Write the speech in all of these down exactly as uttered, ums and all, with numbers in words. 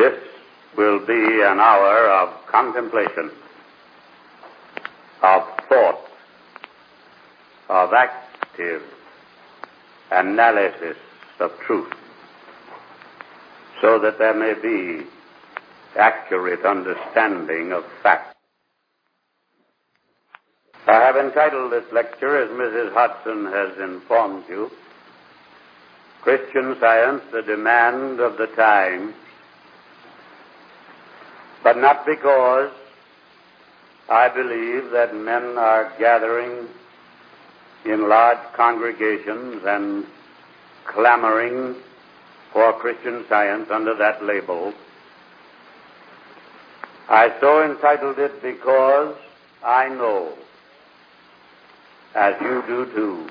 This will be an hour of contemplation, of thought, of active analysis of truth, so that there may be accurate understanding of fact. I have entitled this lecture, as Missus Hodson has informed you, Christian Science, the Demand of the Time, but not because I believe that men are gathering in large congregations and clamoring for Christian Science under that label. I so entitled it because I know, as you do too,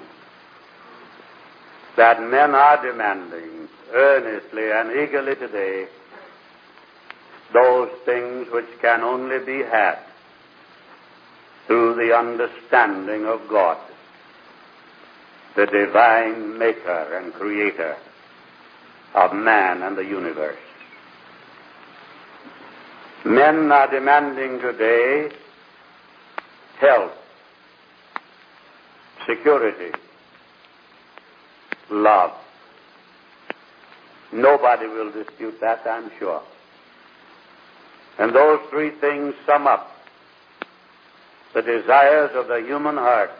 that men are demanding earnestly and eagerly today those things which can only be had through the understanding of God, the divine maker and creator of man and the universe. Men are demanding today health, security, love. Nobody will dispute that, I'm sure. And those three things sum up the desires of the human heart.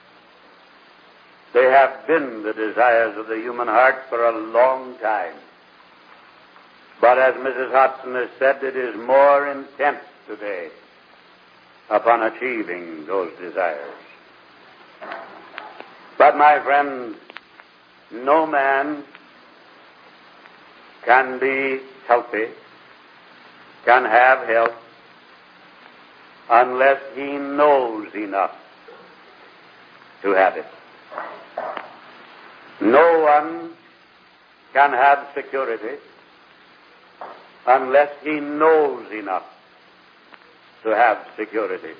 They have been the desires of the human heart for a long time. But as Missus Hodson has said, it is more intent today upon achieving those desires. But my friend, no man can be healthy, can have health, unless he knows enough to have it. No one can have security unless he knows enough to have security.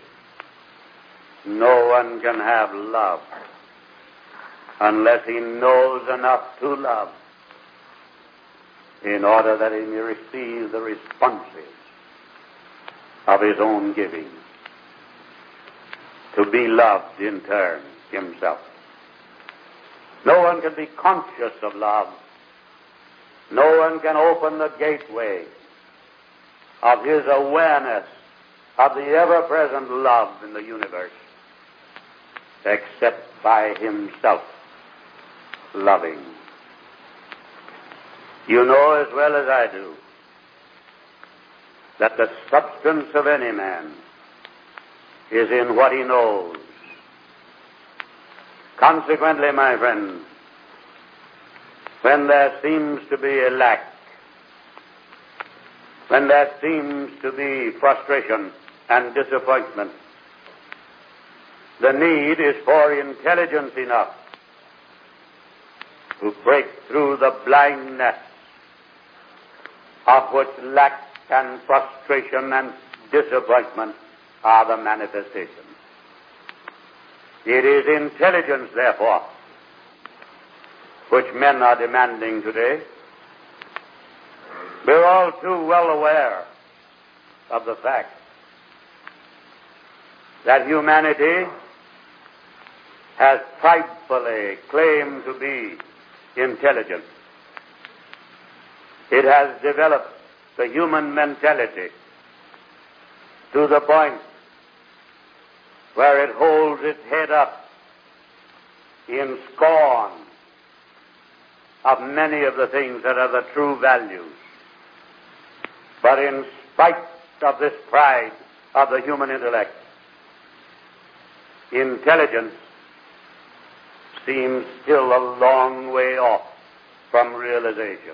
No one can have love unless he knows enough to love in order that he may receive the responses of his own giving, to be loved in turn himself. No one can be conscious of love. No one can open the gateway of his awareness of the ever-present love in the universe except by himself loving. You know as well as I do that the substance of any man is in what he knows. Consequently, my friend, when there seems to be a lack, when there seems to be frustration and disappointment, the need is for intelligence enough to break through the blindness of which lack and frustration and disappointment are the manifestations. It is intelligence, therefore, which men are demanding today. We're all too well aware of the fact that humanity has pridefully claimed to be intelligent. It has developed the human mentality to the point where it holds its head up in scorn of many of the things that are the true values. But in spite of this pride of the human intellect, intelligence seems still a long way off from realization.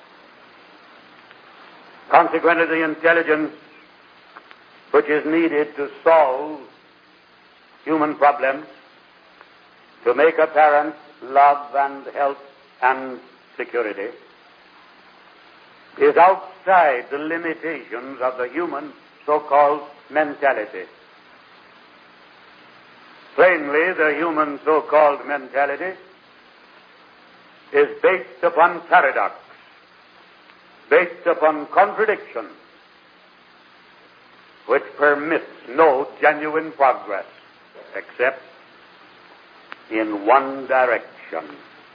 Consequently, the intelligence which is needed to solve human problems, to make apparent love and health and security, is outside the limitations of the human so-called mentality. Plainly, the human so-called mentality is based upon paradox, based upon contradiction, which permits no genuine progress except in one direction.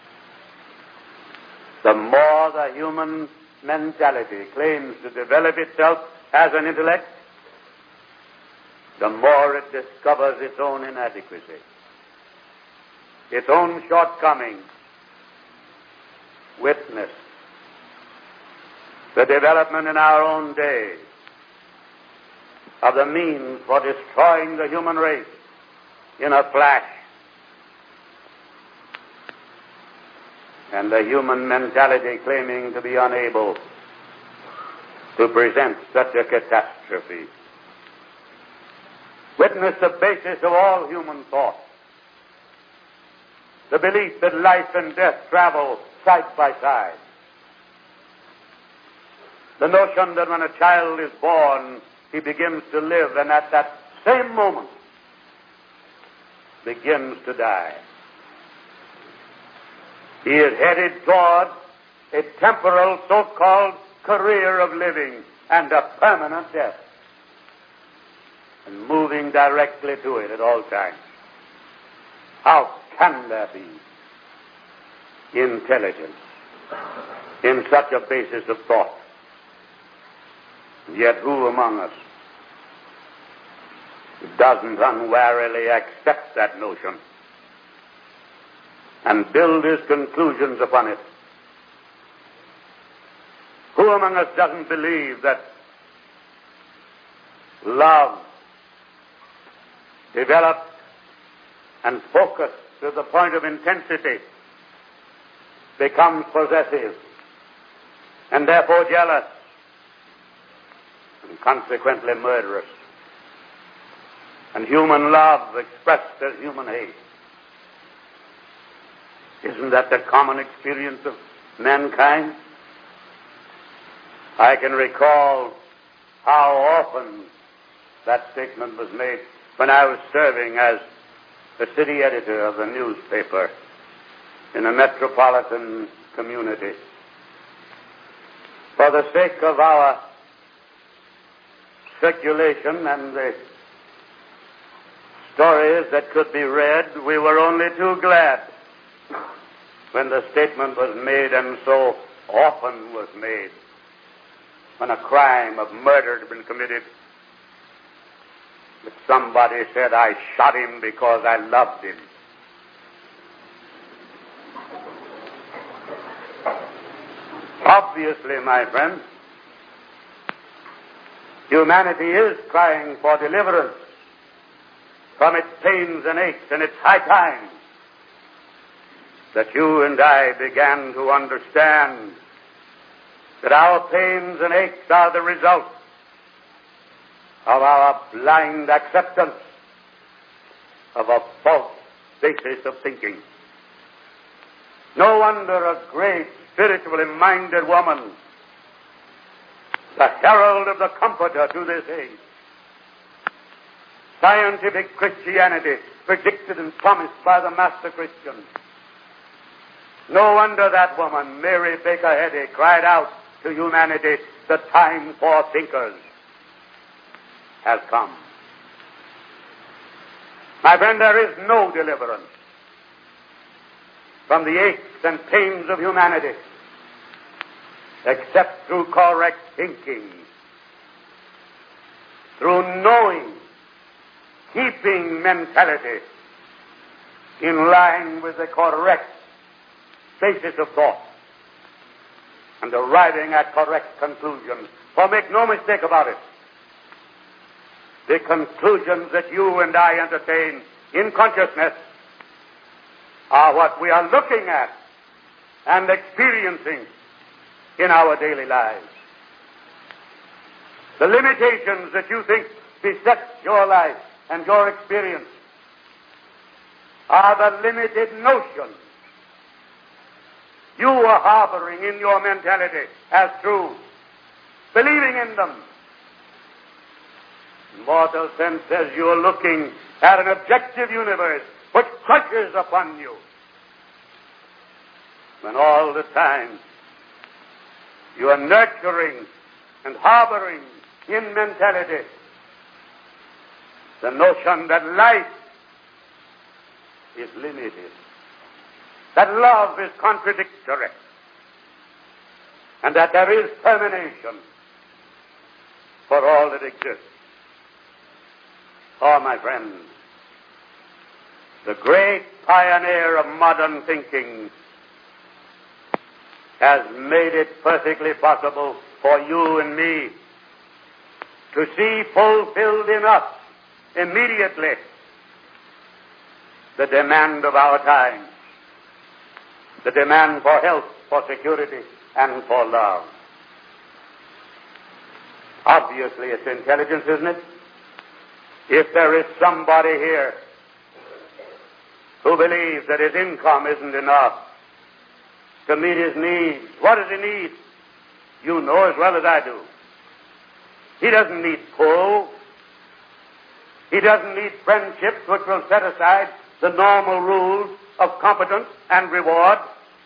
The more the human mentality claims to develop itself as an intellect, the more it discovers its own inadequacy, its own shortcomings. Witness the development in our own day of the means for destroying the human race in a flash. And the human mentality claiming to be unable to present such a catastrophe. Witness the basis of all human thought, the belief that life and death travel side by side. The notion that when a child is born, he begins to live, and at that same moment begins to die. He is headed toward a temporal so-called career of living and a permanent death, and moving directly to it at all times. How can there be intelligence in such a basis of thought? Yet who among us doesn't unwarily accept that notion and build his conclusions upon it? Who among us doesn't believe that love developed and focused to the point of intensity becomes possessive and therefore jealous and consequently murderous, and human love expressed as human hate? Isn't that the common experience of mankind? I can recall how often that statement was made when I was serving as the city editor of a newspaper in a metropolitan community. For the sake of our circulation and the stories that could be read, we were only too glad when the statement was made, and so often was made, when a crime of murder had been committed, that somebody said, "I shot him because I loved him." Obviously, my friends, humanity is crying for deliverance from its pains and aches, and it's high time that you and I began to understand that our pains and aches are the result of our blind acceptance of a false basis of thinking. No wonder a great, spiritually minded woman, the herald of the Comforter to this age, scientific Christianity predicted and promised by the Master Christian, no wonder that woman, Mary Baker Eddy, cried out to humanity, "The time for thinkers has come." My friend, there is no deliverance from the aches and pains of humanity except through correct thinking, through knowing, keeping mentality in line with the correct basis of thought, and arriving at correct conclusions. For make no mistake about it, the conclusions that you and I entertain in consciousness are what we are looking at and experiencing in our daily lives. The limitations that you think beset your life and your experience are the limited notions you are harboring in your mentality as true, believing in them. Mortal sense says you are looking at an objective universe which crushes upon you, when all the time You are nurturing and harboring in mentality the notion that life is limited, that love is contradictory, and that there is termination for all that exists. Oh, my friends, the great pioneer of modern thinking has made it perfectly possible for you and me to see fulfilled in us immediately the demand of our time, the demand for health, for security, and for love. Obviously, it's intelligence, isn't it? If there is somebody here who believes that his income isn't enough to meet his needs, what does he need? You know as well as I do. He doesn't need pull. He doesn't need friendships which will set aside the normal rules of competence and reward.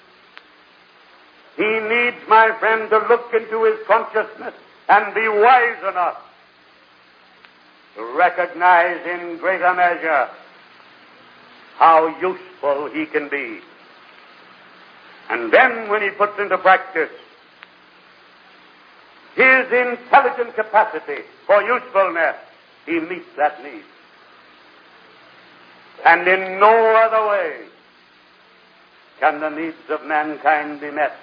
He needs, my friend, to look into his consciousness and be wise enough to recognize in greater measure how useful he can be. And then when he puts into practice his intelligent capacity for usefulness, he meets that need. And in no other way can the needs of mankind be met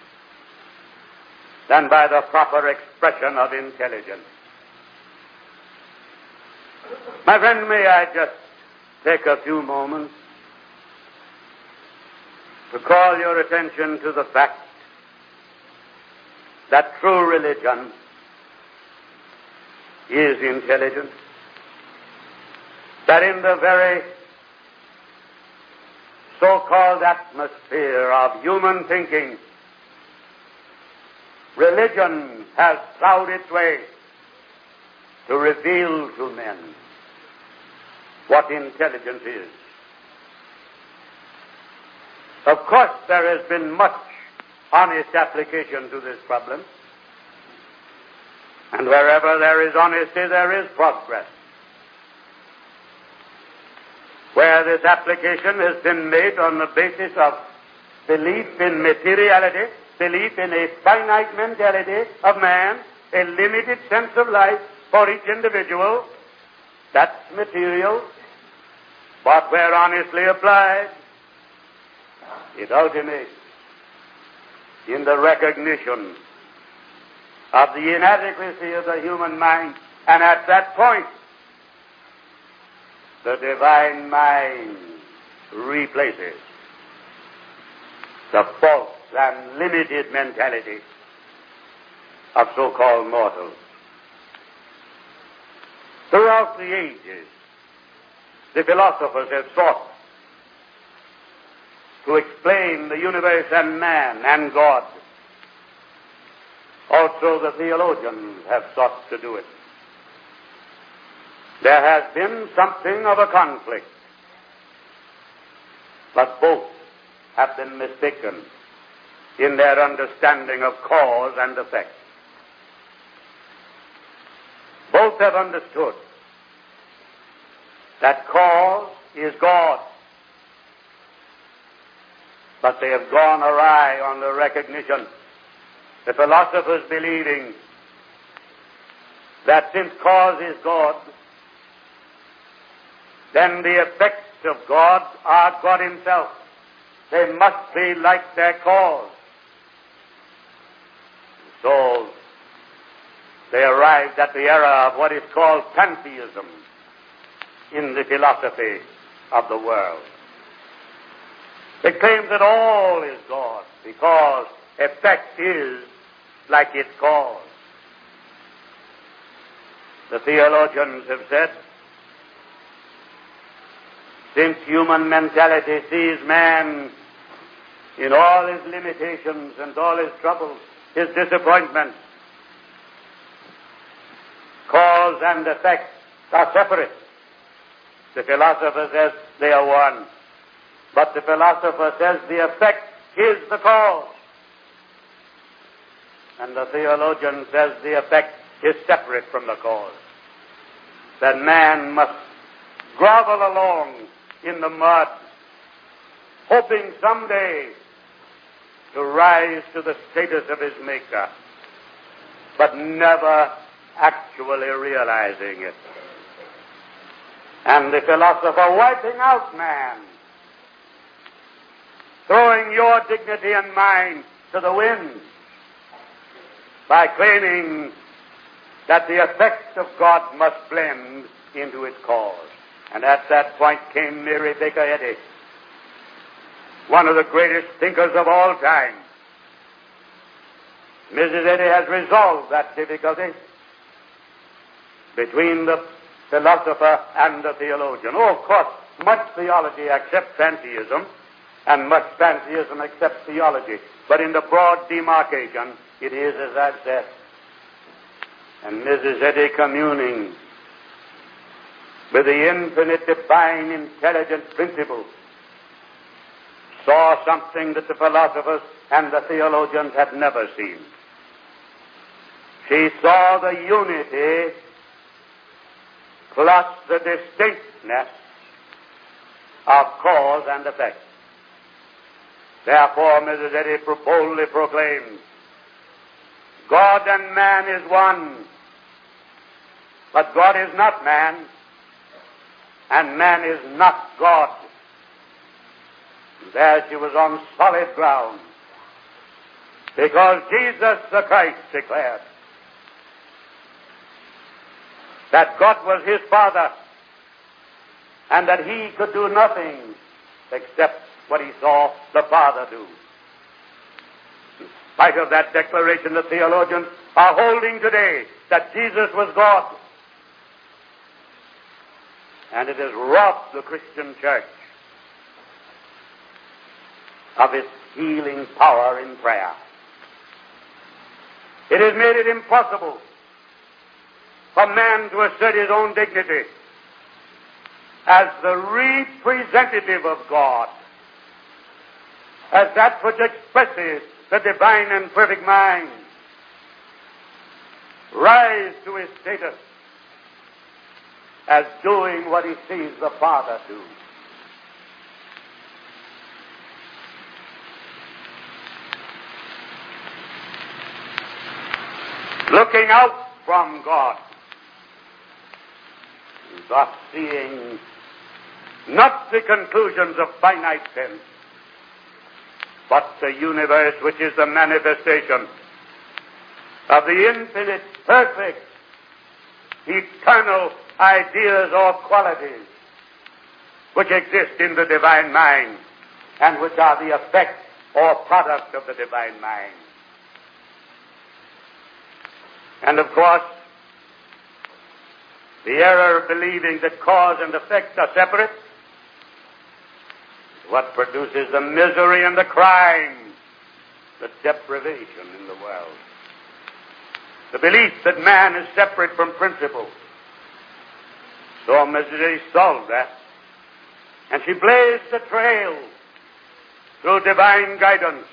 than by the proper expression of intelligence. My friend, may I just take a few moments to call your attention to the fact that true religion is intelligent, that in the very so-called atmosphere of human thinking, religion has plowed its way to reveal to men what intelligence is. Of course, there has been much honest application to this problem, and wherever there is honesty, there is progress. Where this application has been made on the basis of belief in materiality, belief in a finite mentality of man, a limited sense of life for each individual, that's material. But where honestly applied, it ultimates in the recognition of the inadequacy of the human mind, and at that point, the divine mind replaces the false and limited mentality of so-called mortals. Throughout the ages, the philosophers have sought to explain the universe and man and God. Also, the theologians have sought to do it. There has been something of a conflict, but both have been mistaken in their understanding of cause and effect. Both have understood that cause is God, but they have gone awry on the recognition, the philosophers believing that since cause is God, then the effects of God are God himself. They must be like their cause. So they arrived at the era of what is called pantheism in the philosophy of the world. It claims that all is God because effect is like its cause. The theologians have said, since human mentality sees man in all his limitations and all his troubles, his disappointments, cause and effect are separate. The philosopher says they are one. But the philosopher says the effect is the cause. And the theologian says the effect is separate from the cause. That man must grovel along in the mud, hoping someday to rise to the status of his Maker, but never actually realizing it. And the philosopher wiping out man, throwing your dignity and mine to the winds by claiming that the effect of God must blend into its cause. And at that point came Mary Baker Eddy, one of the greatest thinkers of all time. Missus Eddy has resolved that difficulty between the philosopher and the theologian. Oh, of course, much theology accepts pantheism, and much pantheism accepts theology. But in the broad demarcation, it is as I've said. And Missus Eddy, communing with the infinite divine intelligent principle, saw something that the philosophers and the theologians had never seen. She saw the unity plus the distinctness of cause and effect. Therefore, Missus Eddy boldly proclaimed, God and man is one, but God is not man, and man is not God. There she was on solid ground, because Jesus the Christ declared that God was his Father, and that he could do nothing except what he saw the Father do. In spite of that declaration, the theologians are holding today that Jesus was God. And it has robbed the Christian church of its healing power in prayer. It has made it impossible for man to assert his own dignity as the representative of God, as that which expresses the divine and perfect mind, rise to his status as doing what he sees the Father do. Looking out from God, thus seeing not the conclusions of finite sense, but the universe which is the manifestation of the infinite, perfect, eternal ideas or qualities which exist in the divine mind and which are the effect or product of the divine mind. And of course, the error of believing that cause and effect are separate is what produces the misery and the crime, the deprivation in the world. The belief that man is separate from principle. So Missus Eddy solved that, and she blazed the trail through divine guidance,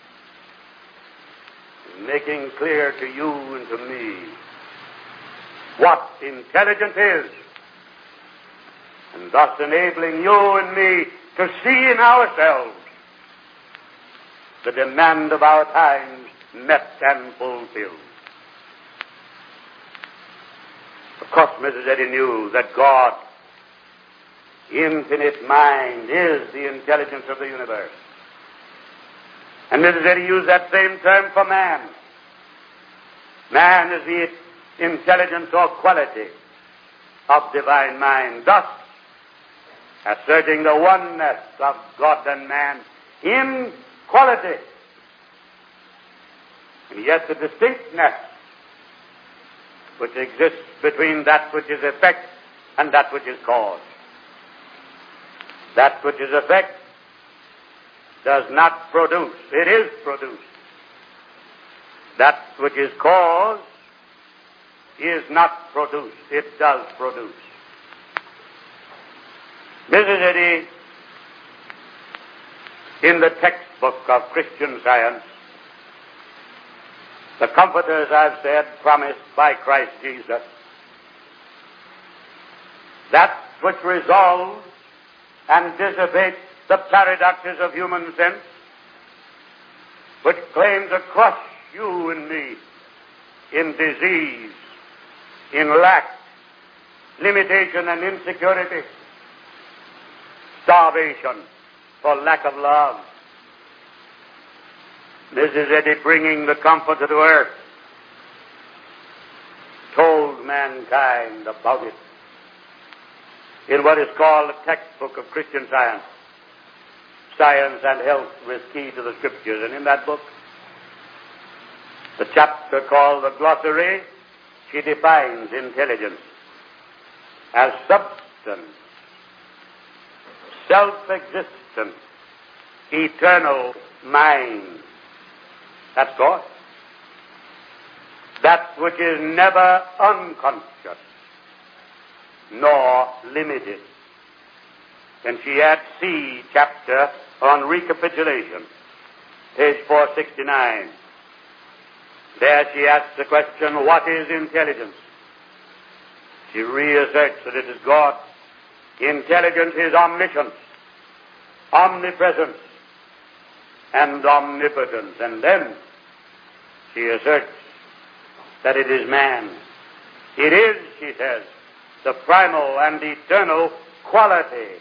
making clear to you and to me what intelligence is, and thus enabling you and me to see in ourselves the demand of our times met and fulfilled. Of course, Missus Eddy knew that God, infinite mind, is the intelligence of the universe. And Missus Eddy used that same term for man. Man is the intelligence or quality of divine mind, thus asserting the oneness of God and man in quality, and yet the distinctness which exists between that which is effect and that which is cause. That which is effect does not produce, it is produced. That which is cause is not produced, it does produce. Missus Eddy, in the textbook of Christian Science, The comforters, I've said, promised by Christ Jesus. That which resolves and dissipates the paradoxes of human sense, which claim to crush you and me in disease, in lack, limitation and insecurity, starvation for lack of love. Missus Eddy, bringing the Comforter to earth, told mankind about it in what is called the textbook of Christian Science, Science and Health with Key to the Scriptures. And in that book, the chapter called the Glossary, she defines intelligence as substance, self-existent, eternal mind. That's God. That which is never unconscious, nor limited. And she adds C chapter on recapitulation, page four sixty-nine. There she asks the question, what is intelligence? She reasserts that it is God. Intelligence is omniscience, omnipresence, and omnipotence. And then she asserts that it is man. It is, she says, the primal and eternal quality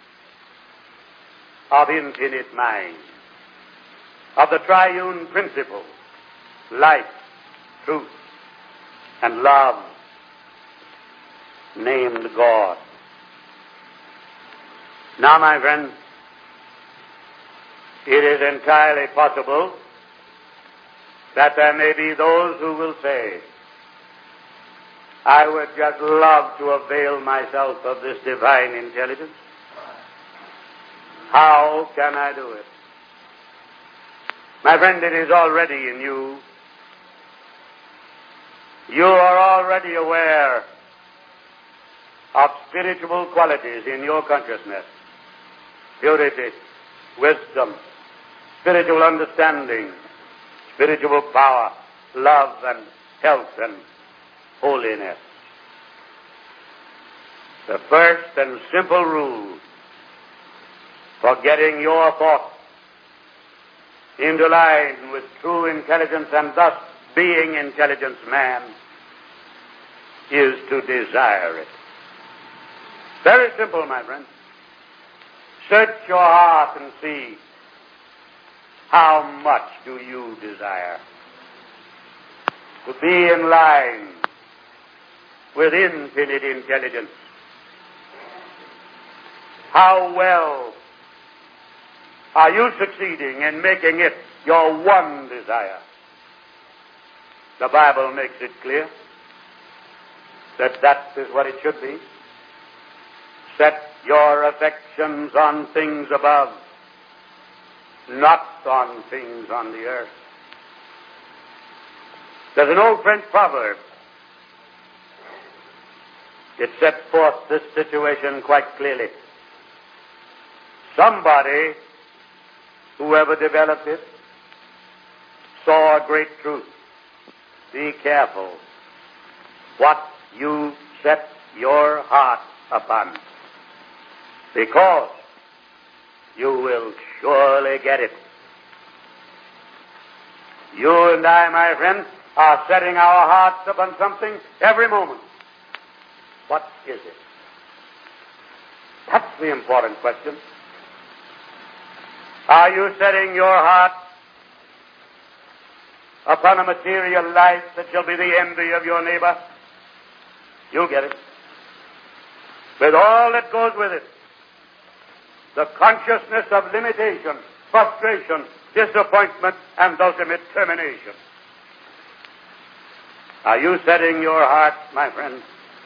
of infinite mind, of the triune principle, life, truth, and love, named God. Now, my friend, it is entirely possible that there may be those who will say, I would just love to avail myself of this divine intelligence. How can I do it? My friend, it is already in you. You are already aware of spiritual qualities in your consciousness. Purity, wisdom, spiritual understanding, spiritual power, love and health and holiness. The first and simple rule for getting your thoughts into line with true intelligence and thus being intelligence man is to desire it. Very simple, my friend. Search your heart and see how much do you desire to be in line with infinite intelligence. How well are you succeeding in making it your one desire? The Bible makes it clear that that is what it should be. Set your affections on things above, not on things on the earth. There's an old French proverb. It sets forth this situation quite clearly. Somebody, whoever developed it, saw a great truth. Be careful what you set your heart upon, because you will surely get it. You and I, my friend, are setting our hearts upon something every moment. What is it? That's the important question. Are you setting your heart upon a material life that shall be the envy of your neighbor? You'll get it. With all that goes with it. The consciousness of limitation, frustration, disappointment, and ultimate termination. Are you setting your heart, my friend,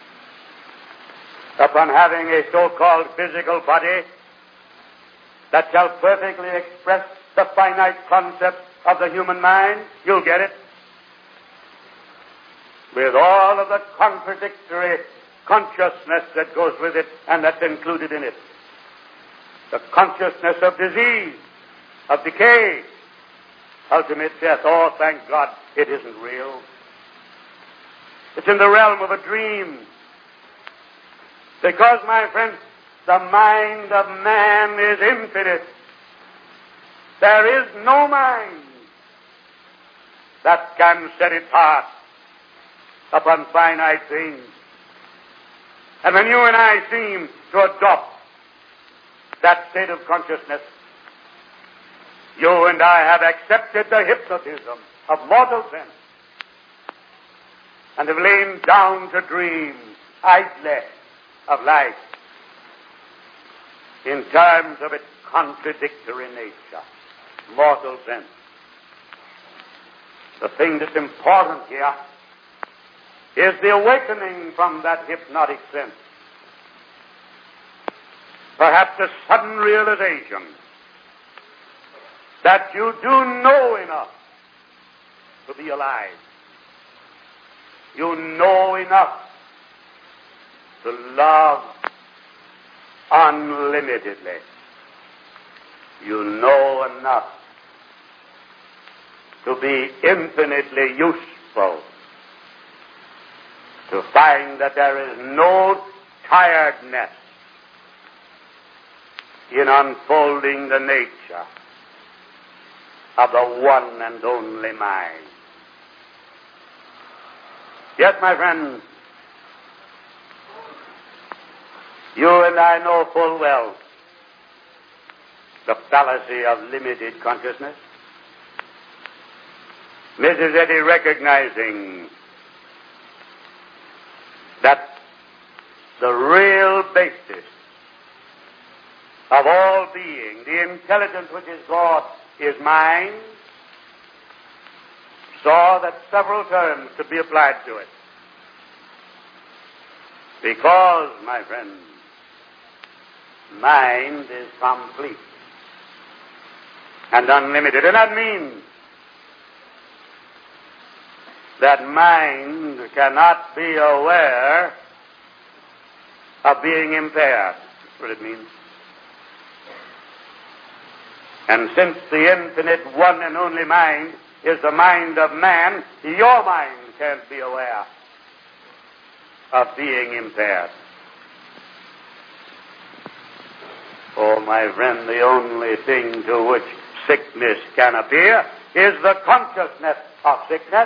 upon having a so-called physical body that shall perfectly express the finite concept of the human mind? You'll get it. With all of the contradictory consciousness that goes with it and that's included in it. The consciousness of disease, of decay, ultimate death. Oh, thank God, it isn't real. It's in the realm of a dream. Because, my friend, the mind of man is infinite. There is no mind that can set its heart upon finite things. And when you and I seem to adopt that state of consciousness, you and I have accepted the hypnotism of mortal sense and have lain down to dream idly of life in terms of its contradictory nature, mortal sense. The thing that's important here is the awakening from that hypnotic sense. Perhaps a sudden realization that you do know enough to be alive. You know enough to love unlimitedly. You know enough to be infinitely useful, to find that there is no tiredness in unfolding the nature of the one and only mind. Yes, my friends, you and I know full well the fallacy of limited consciousness. Missus Eddy, recognizing that the real basis of all being, the intelligence which is God, is mind, saw that several terms could be applied to it. Because, my friends, mind is complete and unlimited. And that means that mind cannot be aware of being impaired. That's what it means. And since the infinite one and only mind is the mind of man, your mind can't be aware of being impaired. Oh, my friend, the only thing to which sickness can appear is the consciousness of sickness.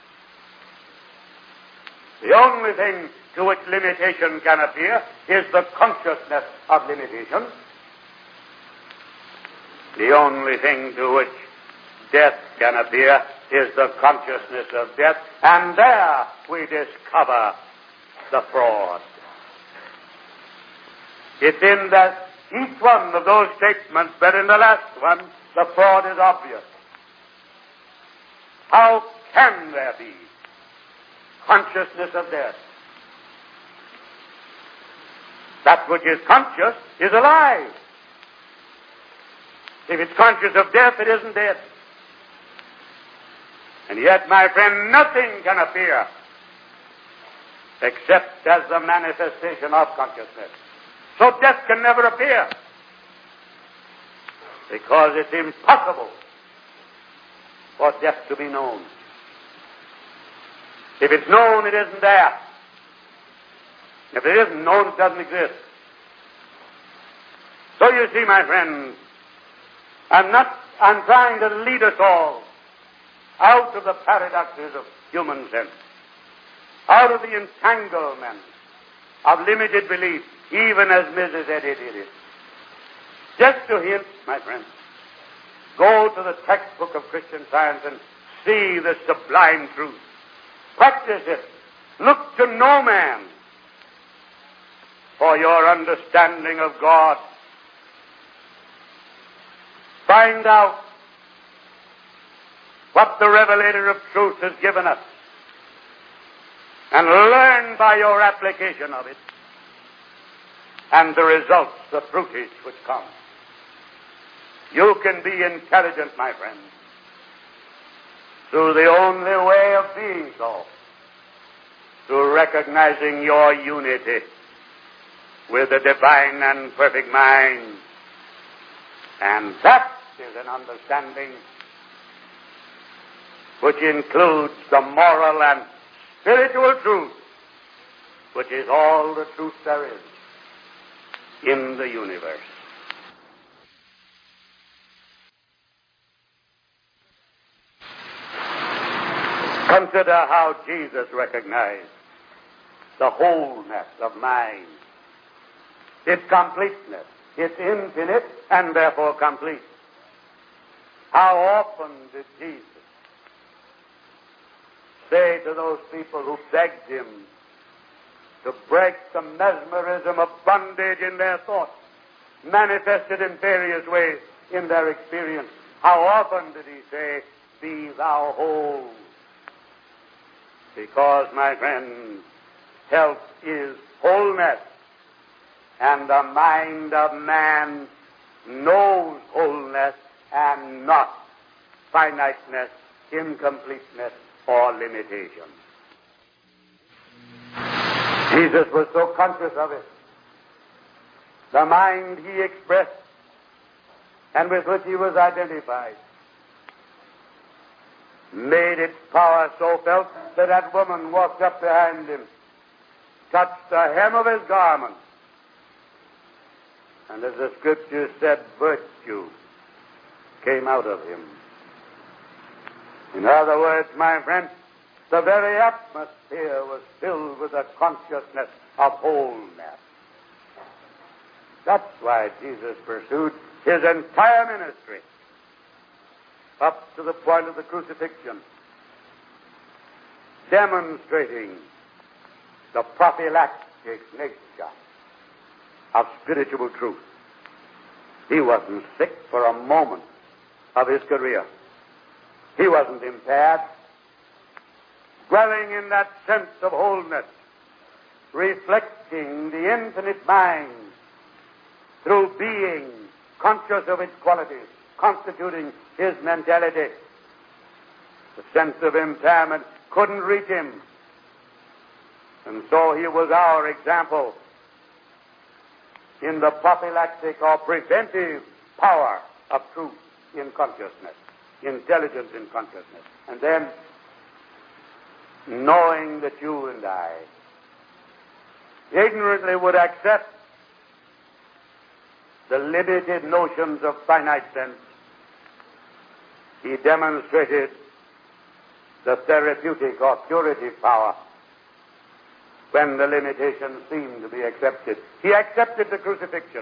The only thing to which limitation can appear is the consciousness of limitation. The only thing to which death can appear is the consciousness of death, and there we discover the fraud. It's in that each one of those statements, but in the last one, the fraud is obvious. How can there be consciousness of death? That which is conscious is alive. If it's conscious of death, it isn't dead. And yet, my friend, nothing can appear except as the manifestation of consciousness. So death can never appear, because it's impossible for death to be known. If it's known, it isn't there. If it isn't known, it doesn't exist. So you see, my friends, I'm not, I'm trying to lead us all out of the paradoxes of human sense, out of the entanglement of limited belief, even as Missus Eddy did it. Just to hint, my friends, go to the textbook of Christian Science and see the sublime truth. Practice it. Look to no man for your understanding of God. Find out what the Revelator of Truth has given us, and learn by your application of it and the results, the fruitage which come. You can be intelligent, my friend, through the only way of being so, through recognizing your unity with the divine and perfect mind. And that is an understanding which includes the moral and spiritual truth, which is all the truth there is in the universe. Consider how Jesus recognized the wholeness of mind, its completeness, its infinite and therefore complete. How often did Jesus say to those people who begged him to break the mesmerism of bondage in their thoughts, manifested in various ways in their experience, how often did he say, "Be thou whole"? Because, my friend, health is wholeness, and the mind of man knows wholeness and not finiteness, incompleteness, or limitation. Jesus was so conscious of it. The mind he expressed and with which he was identified made its power so felt that that woman walked up behind him, touched the hem of his garment, and as the Scripture said, virtue came out of him. In other words, my friend, the very atmosphere was filled with the consciousness of wholeness. That's why Jesus pursued his entire ministry up to the point of the crucifixion, demonstrating the prophylactic nature of spiritual truth. He wasn't sick for a moment of his career. He wasn't impaired. Dwelling in that sense of wholeness, reflecting the infinite mind through being conscious of its qualities, constituting his mentality. The sense of impairment couldn't reach him. And so he was our example in the prophylactic or preventive power of truth in consciousness, intelligence in consciousness. And then, knowing that you and I ignorantly would accept the limited notions of finite sense, he demonstrated the therapeutic or curative power when the limitations seemed to be accepted. He accepted the crucifixion.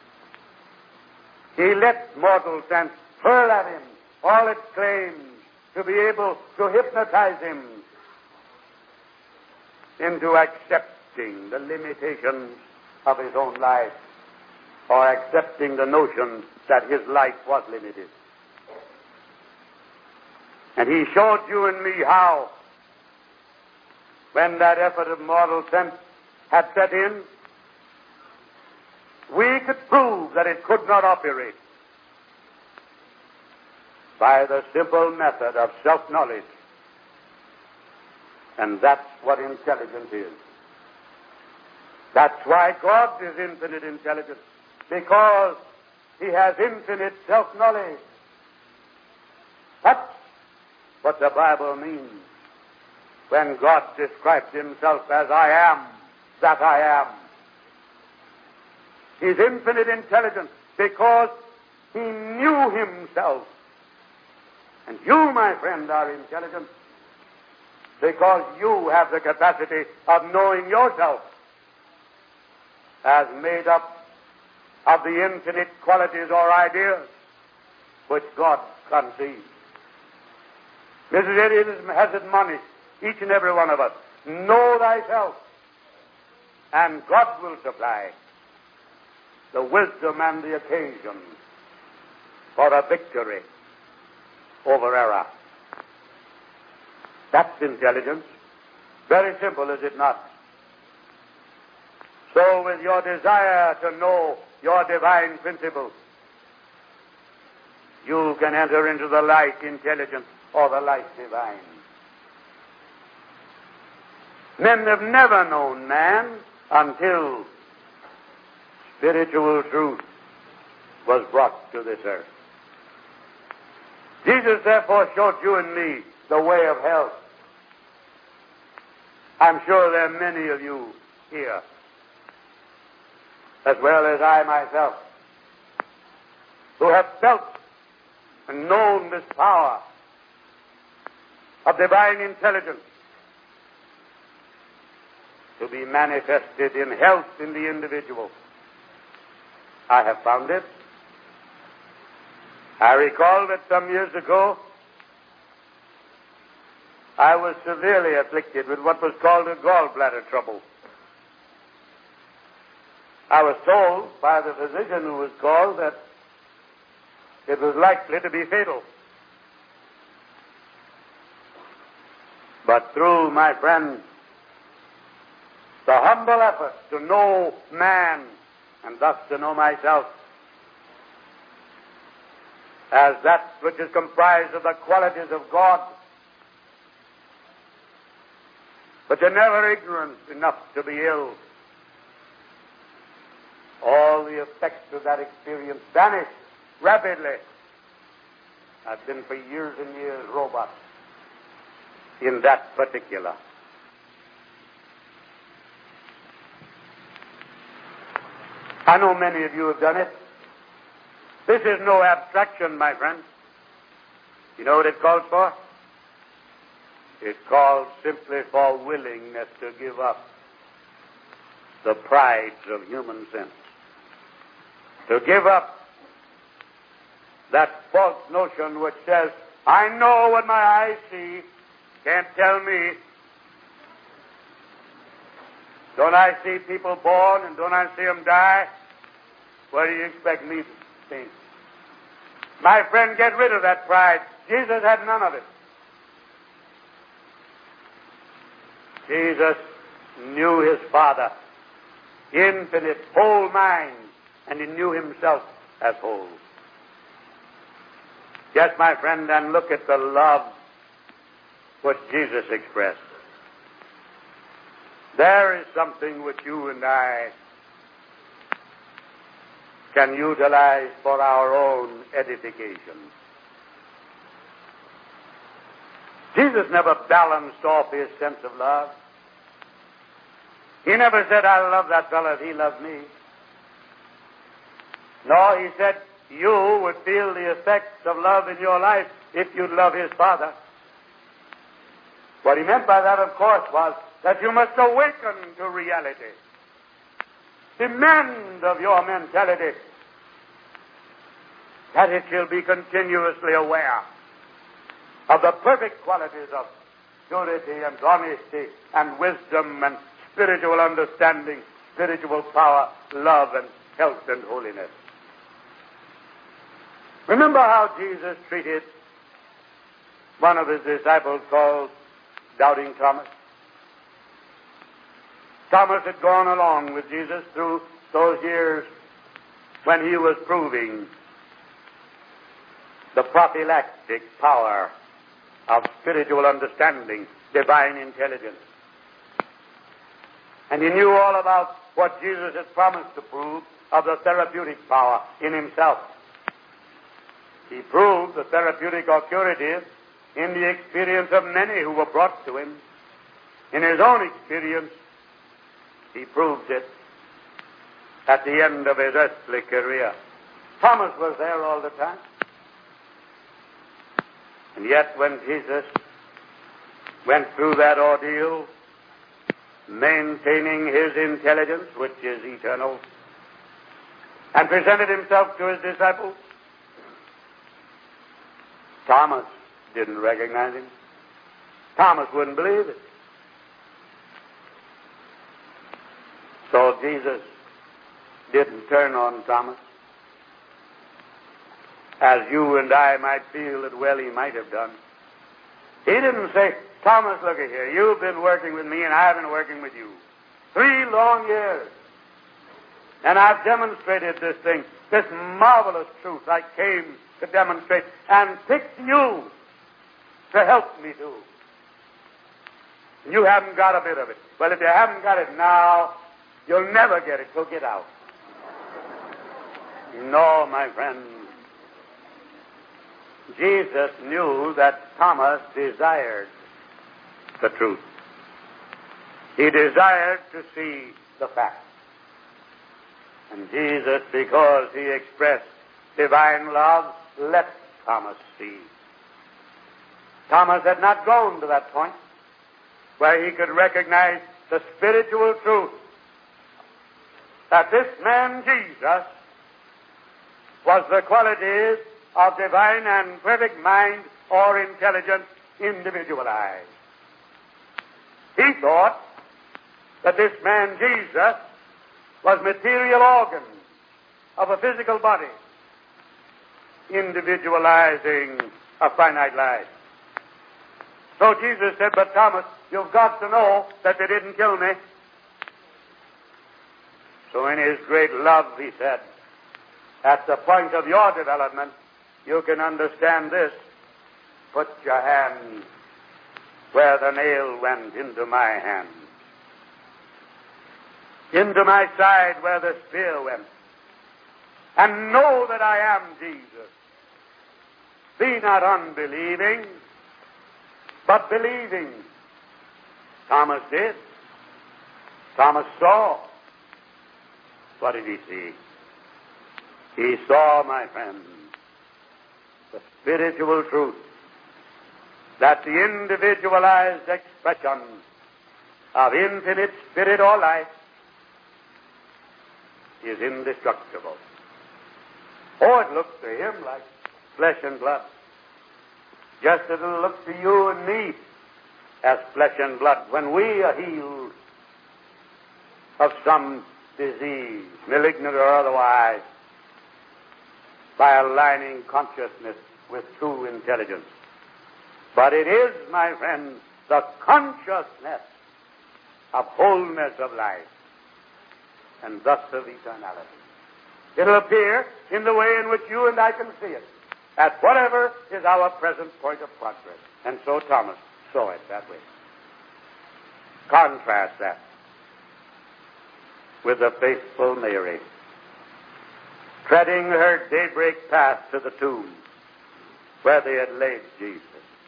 He let mortal sense hurl at him all its claims to be able to hypnotize him into accepting the limitations of his own life, or accepting the notion that his life was limited. And he showed you and me how, when that effort of mortal sense had set in, we could prove that it could not operate by the simple method of self-knowledge. And that's what intelligence is. That's why God is infinite intelligence, because he has infinite self-knowledge. That's what the Bible means when God describes himself as I am that I am. He's infinite intelligence because he knew himself. And you, my friend, are intelligent because you have the capacity of knowing yourself as made up of the infinite qualities or ideas which God conceived. Missus Elliot has admonished each and every one of us, know thyself, and God will supply the wisdom and the occasion for a victory over error. That's intelligence. Very simple, is it not? So with your desire to know your divine principles, you can enter into the light intelligence or the light divine. Men have never known man until spiritual truth was brought to this earth. Jesus therefore showed you and me the way of health. I'm sure there are many of you here, as well as I myself, who have felt and known this power of divine intelligence to be manifested in health in the individual. I have found it. I recall that some years ago, I was severely afflicted with what was called a gallbladder trouble. I was told by the physician who was called that it was likely to be fatal. But through, my friend, the humble effort to know man and thus to know myself as that which is comprised of the qualities of God, but you're never ignorant enough to be ill, all the effects of that experience vanish rapidly. I've been for years and years robust in that particular. I know many of you have done it. This is no abstraction, my friend. You know what it calls for? It calls simply for willingness to give up the prides of human sense. To give up that false notion which says, I know what my eyes see, can't tell me. Don't I see people born and don't I see them die? What do you expect me to think? My friend, get rid of that pride. Jesus had none of it. Jesus knew his Father, infinite, whole mind, and he knew himself as whole. Yes, my friend, and look at the love which Jesus expressed. There is something which you and I can utilize for our own edification. Jesus never balanced off his sense of love. He never said, I love that fellow if he loves me. No, he said, you would feel the effects of love in your life if you'd love his Father. What he meant by that, of course, was that you must awaken to reality. Demand of your mentality that it shall be continuously aware of the perfect qualities of purity and honesty and wisdom and spiritual understanding, spiritual power, love and health and holiness. Remember how Jesus treated one of his disciples called Doubting Thomas? Thomas had gone along with Jesus through those years when he was proving the prophylactic power of spiritual understanding, divine intelligence. And he knew all about what Jesus had promised to prove of the therapeutic power in himself. He proved the therapeutic or curative in the experience of many who were brought to him. In his own experience, he proved it at the end of his earthly career. Thomas was there all the time. And yet when Jesus went through that ordeal, maintaining his intelligence, which is eternal, and presented himself to his disciples, Thomas didn't recognize him. Thomas wouldn't believe it. So Jesus didn't turn on Thomas, as you and I might feel that, well, he might have done. He didn't say, Thomas, look at here, you've been working with me and I've been working with you. Three long years. And I've demonstrated this thing, this marvelous truth I came to demonstrate, and picked you to help me do. You haven't got a bit of it. Well, if you haven't got it now, you'll never get it, so get out. No, my friend. Jesus knew that Thomas desired the truth. He desired to see the facts. And Jesus, because he expressed divine love, let Thomas see. Thomas had not gone to that point where he could recognize the spiritual truth that this man Jesus was the qualities of divine and perfect mind or intelligence individualized. He thought that this man Jesus was material organs of a physical body, individualizing a finite life. So Jesus said, but Thomas, you've got to know that they didn't kill me. So in his great love, he said, at the point of your development, you can understand this. Put your hand where the nail went into my hand, into my side where the spear went, and know that I am Jesus. Be not unbelieving, but believing. Thomas did. Thomas saw. What did he see? He saw, my friend, the spiritual truth that the individualized expression of infinite spirit or life is indestructible. Oh, it looks to him like flesh and blood, just as it'll look to you and me as flesh and blood when we are healed of some disease, malignant or otherwise, by aligning consciousness with true intelligence. But it is, my friend, the consciousness of wholeness of life, and thus of eternality. It'll appear in the way in which you and I can see it, at whatever is our present point of progress. And so Thomas saw it that way. Contrast that with the faithful Mary, treading her daybreak path to the tomb where they had laid Jesus.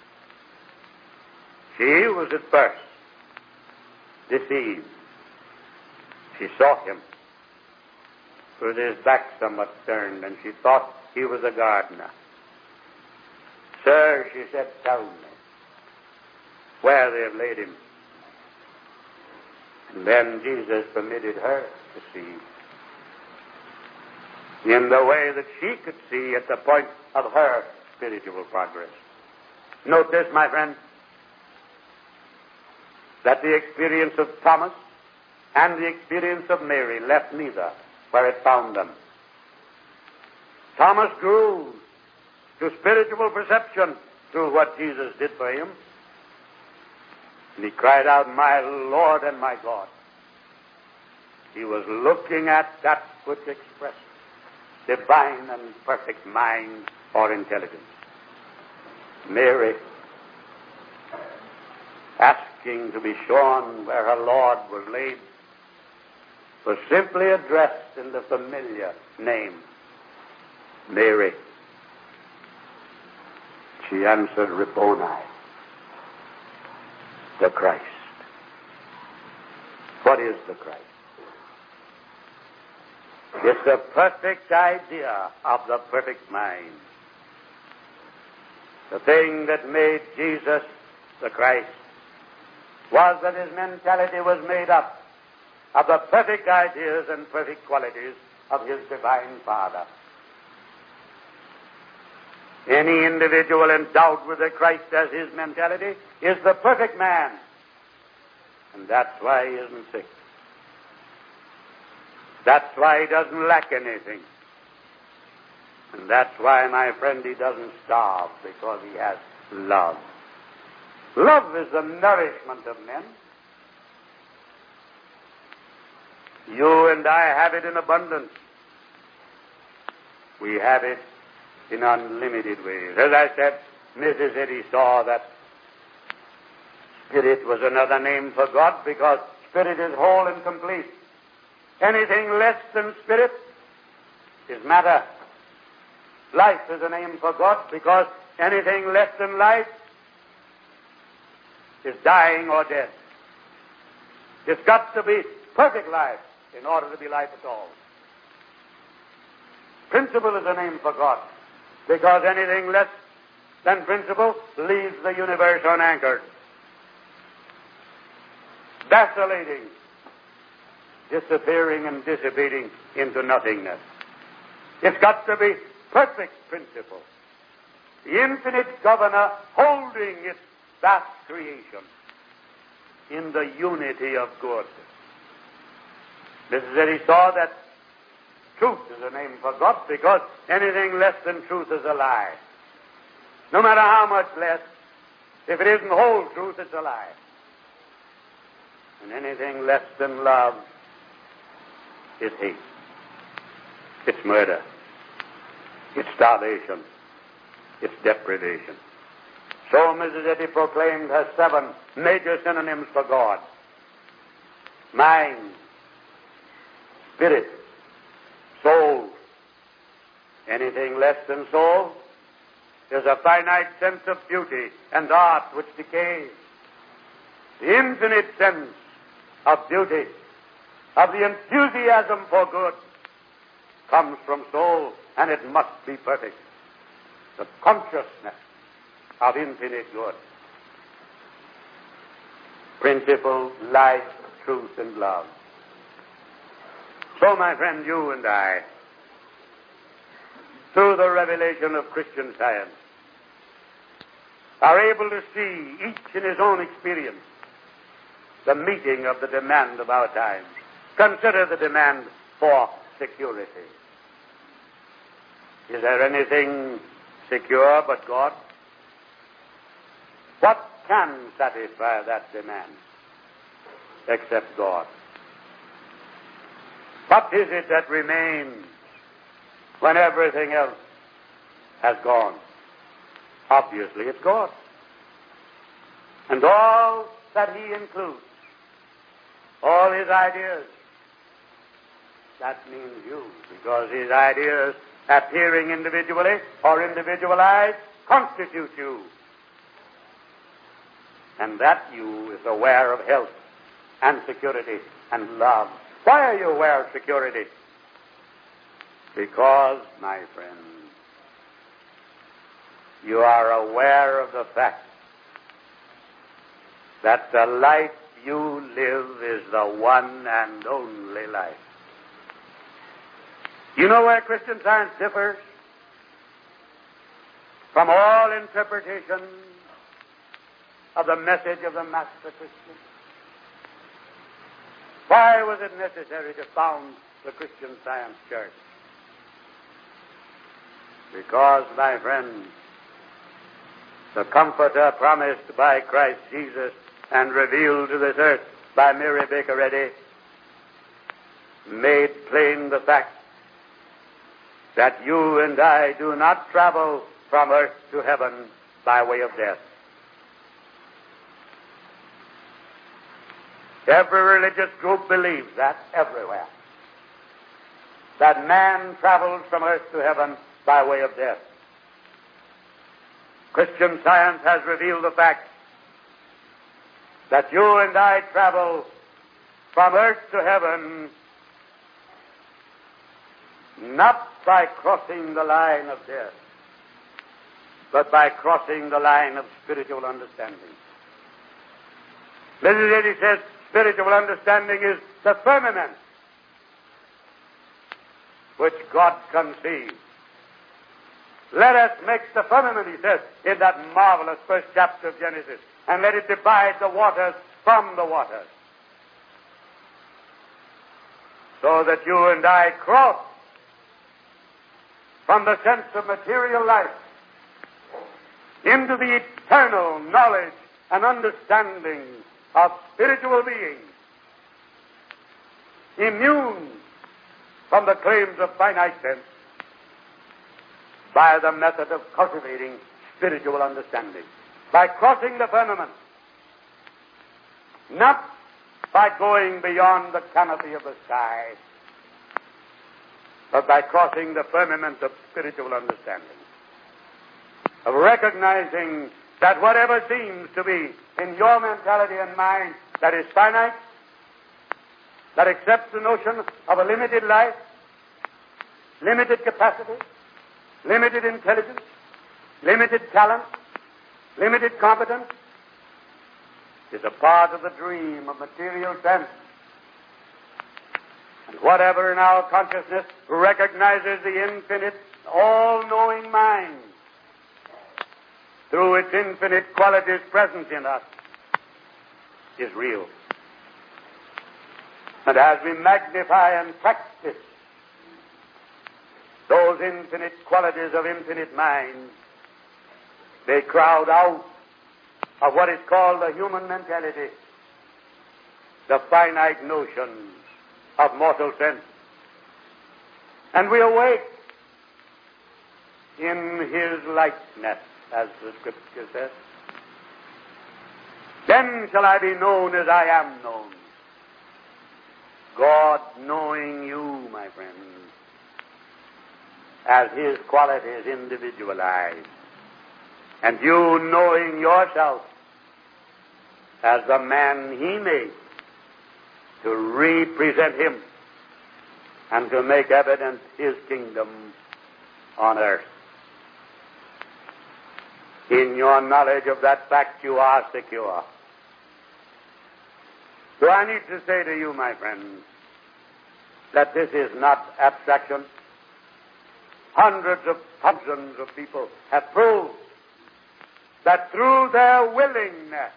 She was at first deceived. She saw him with his back somewhat turned, and she thought he was a gardener. Sir, she said, tell me where they have laid him. And then Jesus permitted her to see in the way that she could see at the point of her spiritual progress. Note this, my friend, that the experience of Thomas and the experience of Mary left neither where it found them. Thomas grew to spiritual perception through what Jesus did for him. And he cried out, my Lord and my God. He was looking at that which expressed divine and perfect mind or intelligence. Mary, asking to be shown where her Lord was laid, was simply addressed in the familiar name, Mary. She answered, Rabboni, the Christ. What is the Christ? It's the perfect idea of the perfect mind. The thing that made Jesus the Christ was that his mentality was made up of the perfect ideas and perfect qualities of his divine Father. Any individual endowed with the Christ as his mentality is the perfect man. And that's why he isn't sick. That's why he doesn't lack anything. And that's why, my friend, he doesn't starve, because he has love. Love is the nourishment of men. You and I have it in abundance. We have it in unlimited ways. As I said, Missus Eddy saw that spirit was another name for God, because spirit is whole and complete. Anything less than spirit is matter. Life is a name for God, because anything less than life is dying or dead. It's got to be perfect life in order to be life at all. Principle is a name for God, because anything less than principle leaves the universe unanchored, vacillating, disappearing and dissipating into nothingness. It's got to be perfect principle, the infinite governor holding its vast creation in the unity of good. Missus Eddy saw that truth is a name for God, because anything less than truth is a lie. No matter how much less, if it isn't whole truth, it's a lie. And anything less than love is hate. It's murder. It's starvation. It's deprivation. So Missus Eddy proclaimed her seven major synonyms for God: mind, spirit, soul. Anything less than soul is a finite sense of beauty and art which decays. The infinite sense of beauty, of the enthusiasm for good, comes from soul, and it must be perfect. The consciousness of infinite good. Principle, life, truth, and love. So, my friend, you and I, through the revelation of Christian Science, are able to see, each in his own experience, the meeting of the demand of our times. Consider the demand for security. Is there anything secure but God? What can satisfy that demand except God? What is it that remains when everything else has gone? Obviously, it's God. And all that He includes, all His ideas, that means you, because His ideas, appearing individually or individualized, constitute you. And that you is aware of health and security and love. Why are you aware of security? Because, my friend, you are aware of the fact that the life you live is the one and only life. You know where Christian Science differs from all interpretation of the message of the Master Christian? Why was it necessary to found the Christian Science Church? Because, my friends, the Comforter promised by Christ Jesus and revealed to this earth by Mary Baker Eddy made plain the fact that you and I do not travel from earth to heaven by way of death. Every religious group believes that everywhere, that man travels from earth to heaven by way of death. Christian Science has revealed the fact that you and I travel from earth to heaven not by crossing the line of death, but by crossing the line of spiritual understanding. Missus Eddy says spiritual understanding is the firmament which God conceived. Let us make the firmament, he says, in that marvelous first chapter of Genesis, and let it divide the waters from the waters, so that you and I cross from the sense of material life into the eternal knowledge and understanding of spiritual beings, immune from the claims of finite sense, by the method of cultivating spiritual understanding, by crossing the firmament, not by going beyond the canopy of the sky, but by crossing the firmament of spiritual understanding. of recognizing that whatever seems to be in your mentality and mine that is finite, that accepts the notion of a limited life, limited capacity, limited intelligence, limited talent, limited competence, is a part of the dream of material sense. And whatever in our consciousness recognizes the infinite, all-knowing mind through its infinite qualities present in us is real. And as we magnify and practice those infinite qualities of infinite mind, they crowd out of what is called the human mentality, the finite notions of mortal sense. And we awake in His likeness, as the Scripture says. Then shall I be known as I am known. God knowing you, my friends, as His qualities individualized, and you knowing yourself as the man He made to represent Him and to make evident His kingdom on earth. In your knowledge of that fact, you are secure. So I need to say to you, my friends, that this is not abstraction. Hundreds of thousands of people have proved that through their willingness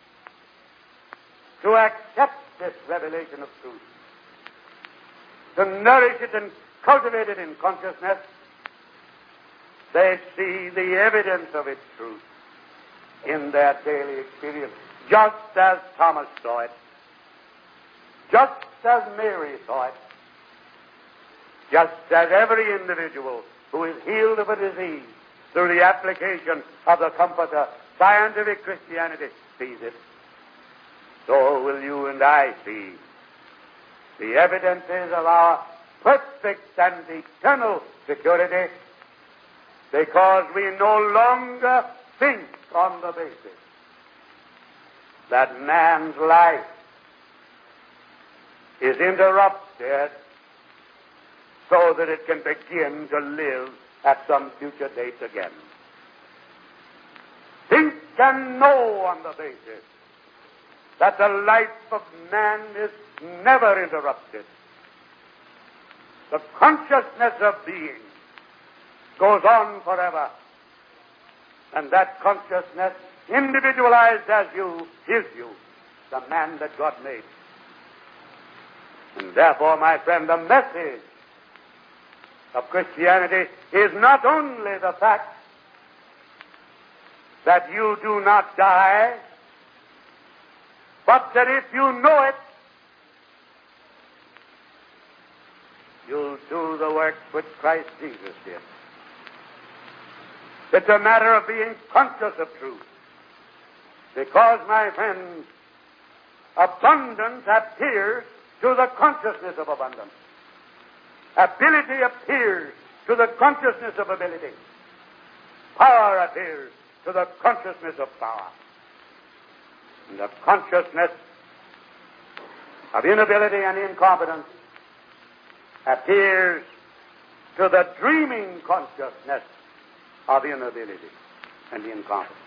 to accept this revelation of truth, to nourish it and cultivate it in consciousness, they see the evidence of its truth in their daily experience, just as Thomas saw it, just as Mary saw it, just as every individual who is healed of a disease through the application of the Comforter, scientific Christianity, sees it. So will you and I see the evidences of our perfect and eternal security, because we no longer think on the basis that man's life is interrupted so that it can begin to live at some future date again. Think and know on the basis that the life of man is never interrupted. The consciousness of being goes on forever. And that consciousness, individualized as you, is you, the man that God made. And therefore, my friend, the message of Christianity is not only the fact that you do not die, but that if you know it, you'll do the works which Christ Jesus did. It's a matter of being conscious of truth. Because, my friends, abundance appears to the consciousness of abundance. Ability appears to the consciousness of ability. Power appears to the consciousness of power. And the consciousness of inability and incompetence appears to the dreaming consciousness of inability and incompetence.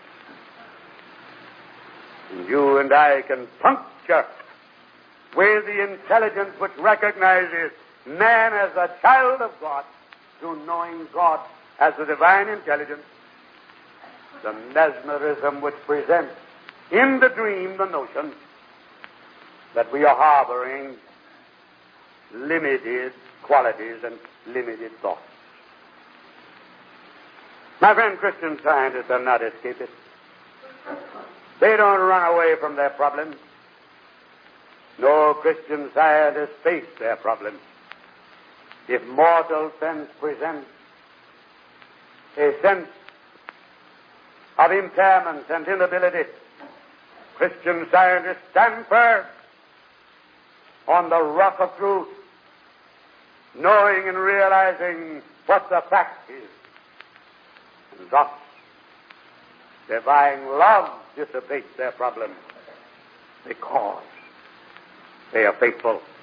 And you and I can puncture with the intelligence which recognizes man as a child of God through knowing God as the divine intelligence, the mesmerism which presents in the dream the notion that we are harboring limited qualities and limited thoughts. My friend, Christian Scientists are not escapists. They don't run away from their problems. No Christian Scientists face their problems. If mortal sense presents a sense of impairment and inability, Christian Scientists stand firm on the rock of truth, knowing and realizing what the fact is. And thus, Divine love dissipates their problems because they are faithful